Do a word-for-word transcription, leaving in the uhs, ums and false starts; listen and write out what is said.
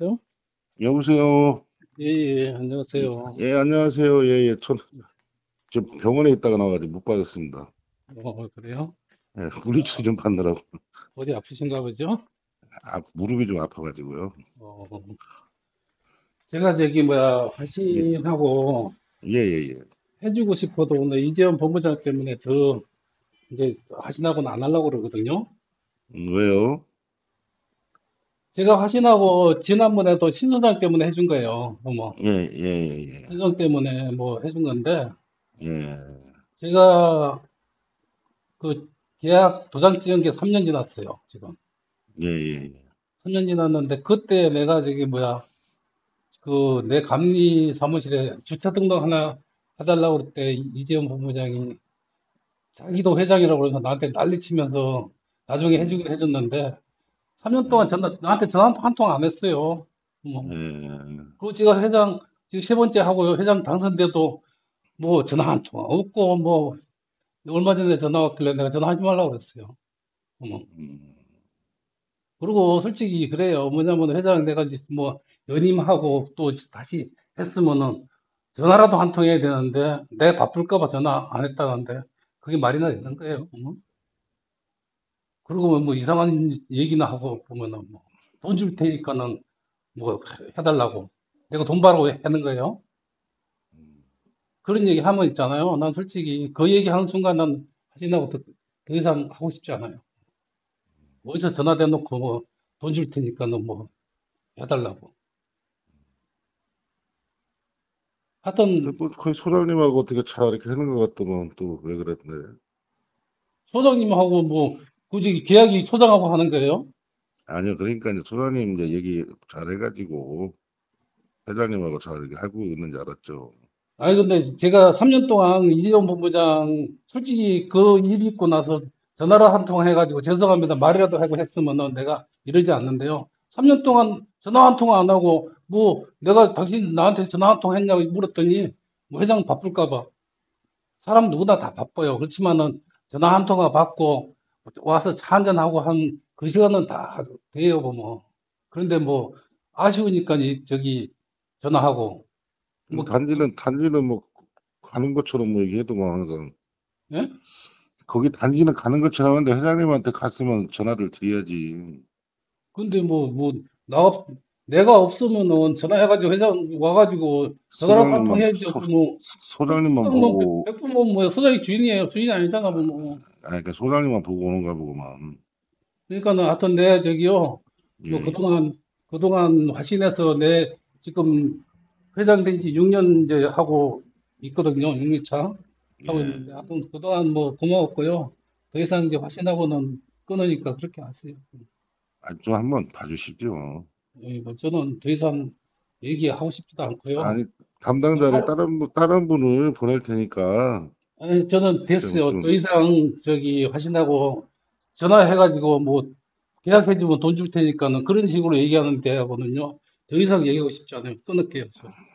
여보세요? 여보세요. 예, 예, 예, 안녕하세요. 예, 안녕하세요. 예, 예. 전 지금 병원에 있다가 나와가지고 못 받았습니다. 어, 그래요? 예, 물리치료 좀 받느라고. 어디 아프신가 보죠? 아, 무릎이 좀 아파가지고요. 어, 제가 저기, 뭐야, 예, 화신하고 예, 예, 예. 해주고 싶어도 오늘 이재원 본부장 때문에 더, 이제, 화신하고는 안 하려고 그러거든요. 음, 왜요? 제가 화신하고 지난번에도 신소장 때문에 해준 거예요. 뭐, 예, 예, 예, 신소장 때문에 뭐 해준 건데, 예. 예, 제가 그 계약 도장 찍은 게 삼 년 지났어요, 지금. 예, 예. 예. 삼 년 지났는데, 그때 내가 저기, 뭐야, 그 내 감리 사무실에 주차 등록 하나 해달라고 그럴 때 이- 이재용 본부장이 자기도 회장이라고 그래서 나한테 난리치면서 나중에 음, 해주긴 해줬는데 삼 년 동안 예, 전화 나한테 전화 한 통 안 했어요. 뭐 예. 그리고 제가 회장 지금 세 번째 하고 회장 당선돼도 뭐 전화 한 통 없고 뭐 얼마 전에 전화 왔길래 내가 전화하지 말라고 그랬어요. 뭐 음, 그리고 솔직히 그래요. 뭐냐면 회장 내가 이제 뭐 연임하고 또 다시 했으면은 전화라도 한 통 해야 되는데 내 바쁠까 봐 전화 안 했다는데 그게 말이나 되는 음, 거예요. 어? 그리고 뭐 뭐 이상한 얘기나 하고 보면은 뭐 돈 줄 테니까는 뭐 해달라고 내가 돈 받으라고 하는 거예요. 음. 그런 얘기 하면 있잖아요. 난 솔직히 그 얘기 하는 순간 난 하진하고 더, 더 이상 하고 싶지 않아요. 어디서 전화 대놓고 뭐 돈 줄 테니까는 뭐 해달라고. 그 하여튼 뭐 거의 소장님하고 어떻게 잘 이렇게 하는 것 같더만 또 왜 그랬네. 소장님하고 뭐 굳이 계약이 소장하고 하는 거예요? 아니요, 그러니까 이제 소장님 이제 얘기 잘 해가지고 회장님하고 잘 이렇게 하고 있는 줄 알았죠. 아니 근데 제가 삼 년 동안 이재용 본부장 솔직히 그 일 있고 나서 전화를 한 통 해가지고 죄송합니다 말이라도 하고 했으면은 내가 이러지 않는데요. 삼 년 예, 동안 전화 한 통 안 하고 뭐 내가 당신 나한테 전화 한 통 했냐고 물었더니 뭐 회장 바쁠까 봐 사람 누구나 다 바빠요. 그렇지만은 전화 한 통화 받고 와서 차 한잔 하고 한 그 시간은 다 돼요 뭐. 그런데 뭐 아쉬우니까 이 저기 전화하고 음, 뭐 그- 단지는 단지는 뭐 가는 것처럼 뭐 얘기해도만 항상 예? 거기 단지는 가는 것처럼 하는데 회장님한테 갔으면 전화를 드려야지. 근데 뭐 뭐 나 없 내가 없으면은 전화해가지고 회장 와가지고 전화라도 한 통 소장님만 해야지 소, 뭐 소장님만 소장 뭐 보고 백분 뭐 소장이 주인이에요 주인이 아니잖아 뭐. 아 그러니까 소장님만 보고 오는가 보구만. 그러니까는 하여튼 내 저기요 뭐 예, 그동안 그동안 화신해서 내 지금 회장 된 지 육 년 이제 하고 있거든요. 육 년 차 하고 예. 있는데 하여튼 그동안 뭐 고마웠고요. 더 이상 이제 화신하고는 끊으니까 그렇게 하세요. 아, 좀 한번 봐주십시오. 예, 뭐 저는 더 이상 얘기하고 싶지도 않고요. 아니 담당자를 할- 다른 분 다른 분을 보낼 테니까 아니, 저는 좀 됐어요. 더 좀 이상 저기 하신다고 전화해가지고 뭐 계약해주면 돈 줄 테니까는 그런 식으로 얘기하는 대하고는요. 더 이상 얘기하고 싶지 않아요. 끊을게요. 저.